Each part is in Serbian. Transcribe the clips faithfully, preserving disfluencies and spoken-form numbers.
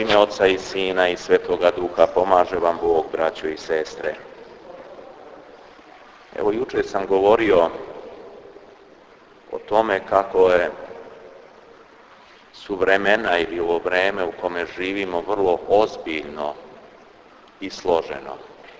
ime Oca i Sina i Svetoga Duha, pomaže vam Bog, braćo i sestre. Evo, jučer sam govorio o tome kako je, su vremena ili ovo vreme u kome živimo vrlo ozbiljno i složeno.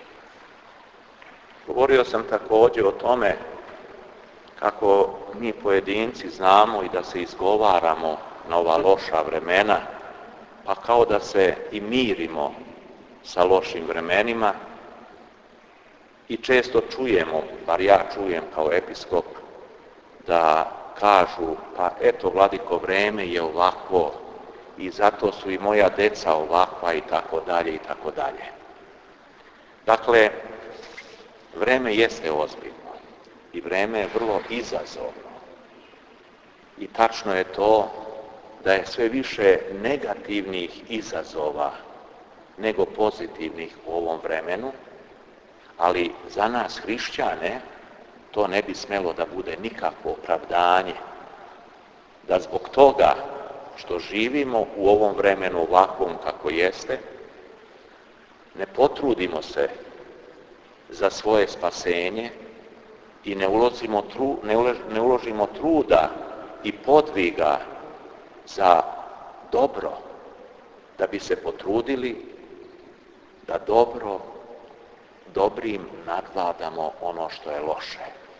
Govorio sam također o tome kako mi pojedinci znamo i da se izgovaramo na ova loša vremena, pa kao da se i mirimo sa lošim vremenima i često čujemo, bar ja čujem kao episkop, da kažu, pa eto, vladiko, vreme je ovako i zato su i moja deca ovakva i tako dalje i tako dalje. Dakle, vreme jeste ozbiljno i vreme je vrlo izazovno. I tačno je to da je sve više negativnih izazova nego pozitivnih u ovom vremenu, ali za nas hrišćane to ne bi smjelo da bude nikakvo opravdanje, da zbog toga što živimo u ovom vremenu ovakvom kako jeste, ne potrudimo se za svoje spasenje i ne uložimo, tru, ne ulož, ne uložimo truda i podviga za dobro, da bi se potrudili da dobro, dobrim nadvladamo ono što je loše.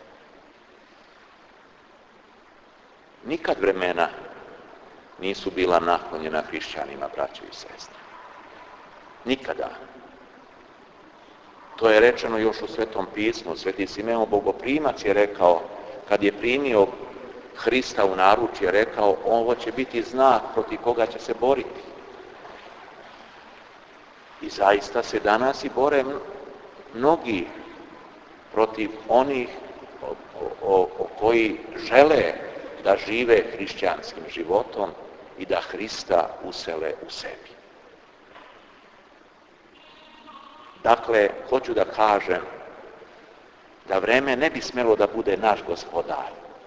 Nikad vremena nisu bila naklonjena hrišćanima, braćo i sestre. Nikada. To je rečeno još u Svetom pismu. Sveti Simeon Bogoprimac je rekao, kad je primio Hrista u naručje, rekao, ovo će biti znak protiv koga će se boriti. I zaista se danas i bore mnogi protiv onih o, o, o koji žele da žive hrišćanskim životom i da Hrista usele u sebi. Dakle, hoću da kažem da vreme ne bi smjelo da bude naš gospodar,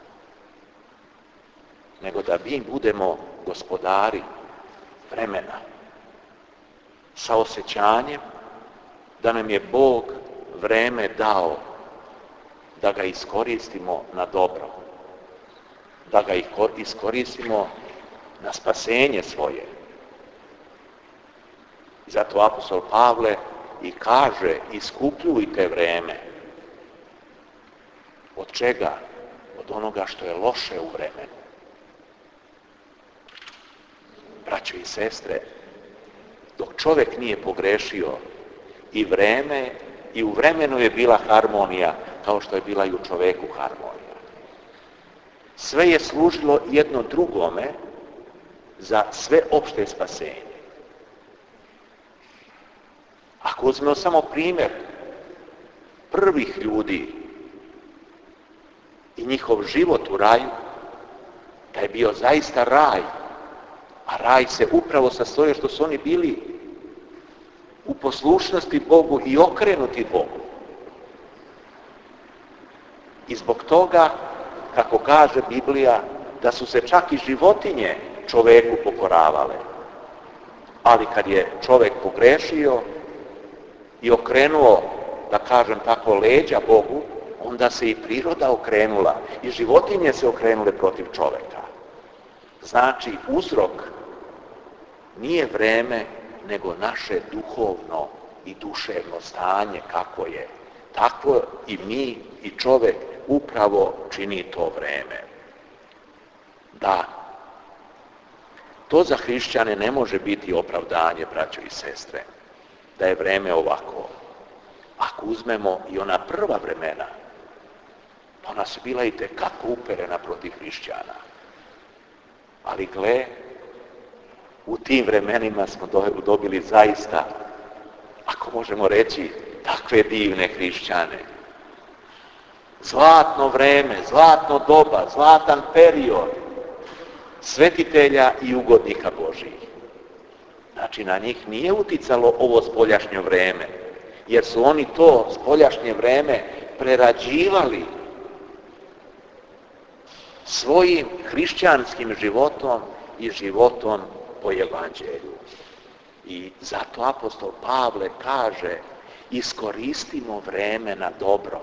nego da mi budemo gospodari vremena sa osjećanjem da nam je Bog vreme dao da ga iskoristimo na dobro, da ga iskoristimo na spasenje svoje. I zato apostol Pavle i kaže, iskupljujte vreme. Od čega? Od onoga što je loše u vremenu. Braćo i sestre, dok čovjek nije pogrešio, i vreme, i u vremenu je bila harmonija, kao što je bila i u čovjeku harmonija. Sve je služilo jedno drugome za sve opšte spasenje. Ako uzmemo samo primjer prvih ljudi i njihov život u raju, da je bio zaista raj, a raj se upravo sastoji što su oni bili u poslušnosti Bogu i okrenuti Bogu. I zbog toga, kako kaže Biblija, da su se čak i životinje čoveku pokoravale. Ali kad je čovek pogrešio i okrenuo, da kažem tako, leđa Bogu, onda se i priroda okrenula i životinje se okrenule protiv čoveka. Znači, uzrok nije vreme, nego naše duhovno i duševno stanje kako je. Tako i mi i čovek upravo čini to vreme. Da, to za hrišćane ne može biti opravdanje, braćo i sestre, da je vreme ovako. Ako uzmemo i ona prva vremena, ona su bila i tekako uperena protiv hrišćana. Ali gle, u tim vremenima smo dobili zaista, ako možemo reći, takve divne hrišćane. Zlatno vreme, zlatno doba, zlatan period svetitelja i ugodnika Božijih. Znači, na njih nije uticalo ovo spoljašnje vreme, jer su oni to spoljašnje vreme prerađivali svojim hrišćanskim životom i životom po evanđelju. I zato apostol Pavle kaže, iskoristimo vreme na dobro.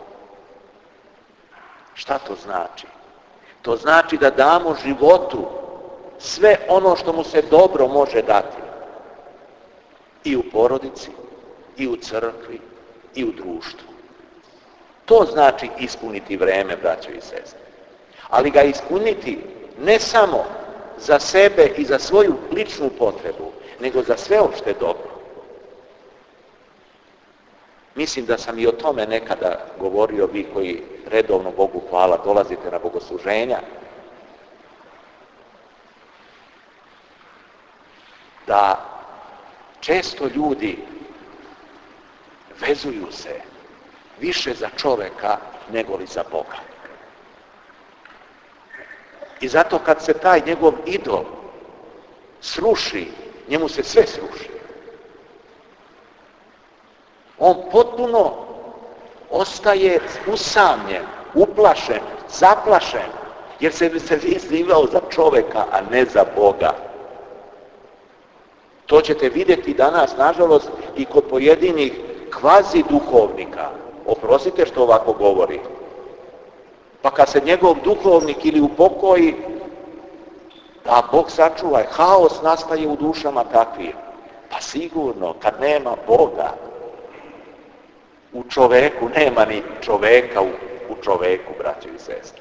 Šta to znači? To znači da damo životu sve ono što mu se dobro može dati. I u porodici, i u crkvi, i u društvu. To znači ispuniti vreme, braćo i sestre. Ali ga ispuniti ne samo za sebe i za svoju ličnu potrebu, nego za sve opšte dobro. Mislim da sam i o tome nekada govorio, vi koji redovno, Bogu hvala, dolazite na bogosluženja, da često ljudi vezuju se više za čoveka nego li za Boga. I zato kad se taj njegov idol sruši, njemu se sve sruši. On potpuno ostaje usamljen, uplašen, zaplašen, jer se se vezivao za čoveka, a ne za Boga. To ćete vidjeti danas, nažalost, i kod pojedinih kvazi duhovnika. Oprostite što ovako govori. Pa kad se njegov duhovnik ili upokoji, da Bog sačuvaj, haos nastaje u dušama takvih. Pa sigurno, kad nema Boga, u čoveku nema ni čoveka u, u čoveku, braćo i sestre.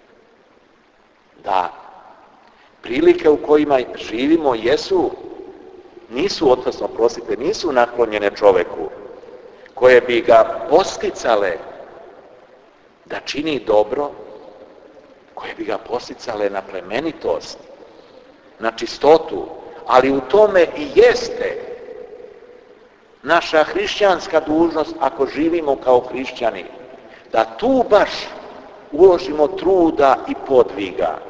Da, prilike u kojima živimo jesu, nisu, odnosno, prosite, nisu naklonjene čoveku, koje bi ga posticale da čini dobro, koje bi ga posticale na plemenitost, na čistotu, ali u tome i jeste naša hrišćanska dužnost, ako živimo kao hrišćani, da tu baš uložimo truda i podviga,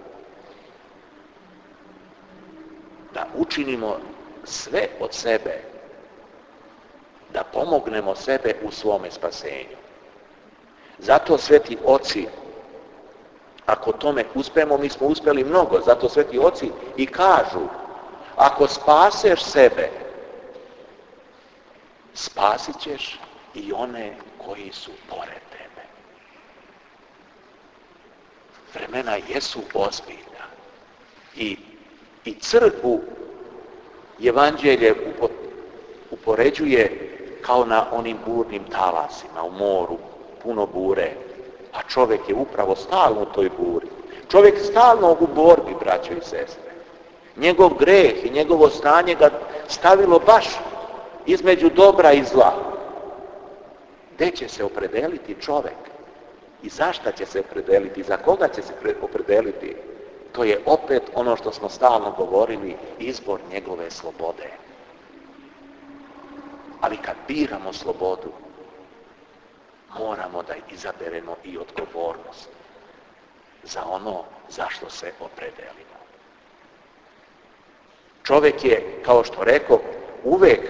da učinimo sve od sebe, da pomognemo sebe u svome spasenju. Zato sveti oci, ako tome uspemo, mi smo uspjeli mnogo, zato sveti oci i kažu, ako spaseš sebe, spasit ćeš i one koji su pored tebe. Vremena jesu ozbiljna i, i crkvu Evanđelje upoređuje kao na onim burnim talasima u moru, puno bure, a čovjek je upravo stalno u toj buri. Čovjek stalno u borbi, braćo i sestre. Njegov greh i njegovo stanje ga stavilo baš između dobra i zla. Gde će se opredeliti čovjek? I zašta će se opredeliti? Za koga će se opredeliti? To je opet ono što smo stalno govorili, izbor njegove slobode. Ali kad biramo slobodu, moramo da izaberemo i odgovornost za ono za što se opredelimo. Čovjek je, kao što rekao, uvek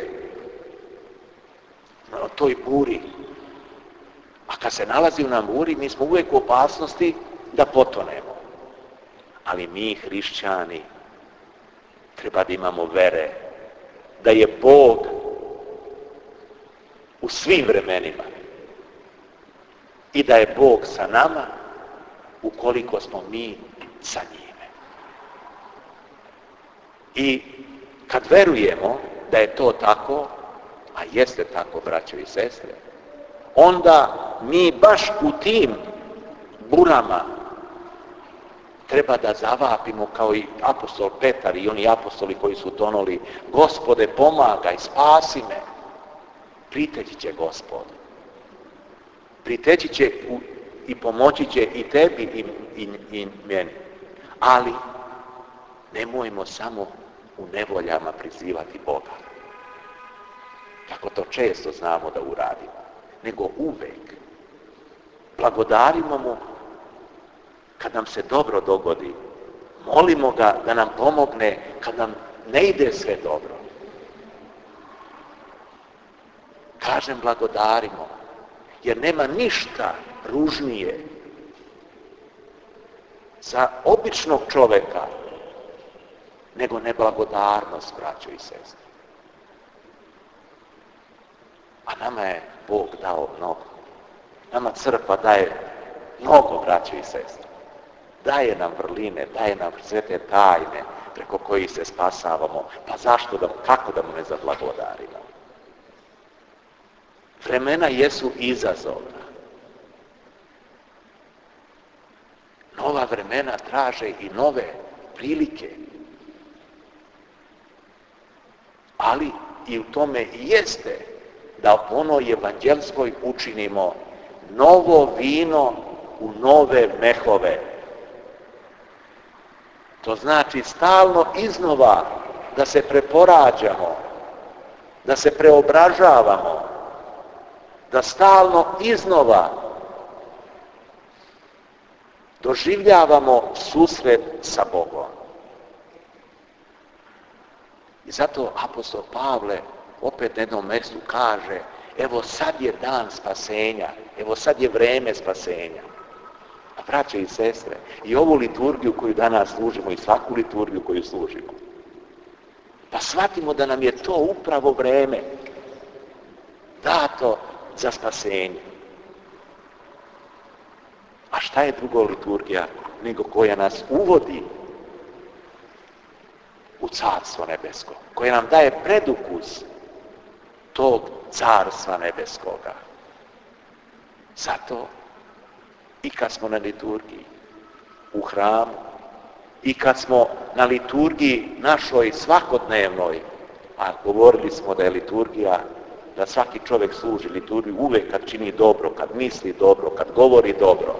na toj buri. A kad se nalazi na buri, mi smo uvek u opasnosti da potonemo. Ali mi, hrišćani, treba da imamo vere da je Bog u svim vremenima i da je Bog sa nama ukoliko smo mi sa njime. I kad verujemo da je to tako, a jeste tako, braćo i sestre, onda mi baš u tim burama treba da zavapimo kao i apostol Petar i oni apostoli koji su tonuli, Gospode, pomagaj, spasi me. Priteći će Gospod. Priteći će i pomoći će i tebi i, i, i meni. Ali nemojmo samo u nevoljama prizivati Boga. Kako to često znamo da uradimo. Nego uvek blagodarimo mu kad nam se dobro dogodi. Molimo ga da nam pomogne kad nam ne ide sve dobro. Kažem blagodarimo, jer nema ništa ružnije za običnog čoveka nego neblagodarnost, braćo i sestre. A nama je Bog dao mnogo. Nama crkva daje mnogo, braće i sestre. Daje nam vrline, daje nam sve te tajne preko kojih se spasavamo. Pa zašto da, kako da mu ne zablagodarimo? Vremena jesu izazovna. Nova vremena traže i nove prilike. Ali i u tome i jeste da po onoj evanđelskoj učinimo novo vino u nove mehove. To znači stalno iznova da se preporađamo, da se preobražavamo, da stalno iznova doživljavamo susret sa Bogom. I zato apostol Pavle opet na jednom mjestu kaže, evo sad je dan spasenja, evo sad je vreme spasenja. A braće i sestre, i ovu liturgiju koju danas služimo i svaku liturgiju koju služimo, pa shvatimo da nam je to upravo vreme dato za spasenje. A šta je drugo liturgija nego koja nas uvodi u Carstvo nebesko, koja nam daje predukus tog Carstva nebeskoga. Zato i kad smo na liturgiji u hramu, i kad smo na liturgiji našoj svakodnevnoj, a govorili smo da je liturgija, da svaki čovjek služi liturgiju uvek kad čini dobro, kad misli dobro, kad govori dobro.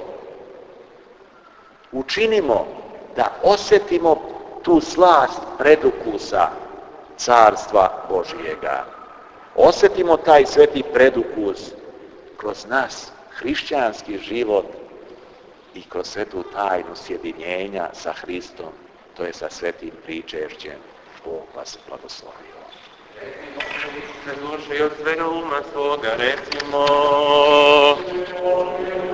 Učinimo da osjetimo tu slast predukusa Carstva Božijega. Osjetimo taj sveti predukus kroz nas, hrišćanski život i kroz svetu tajnu sjedinjenja sa Hristom, to je sa svetim pričešćem. Bog vas blagoslovio. Duše i od svega uma svoga recimo.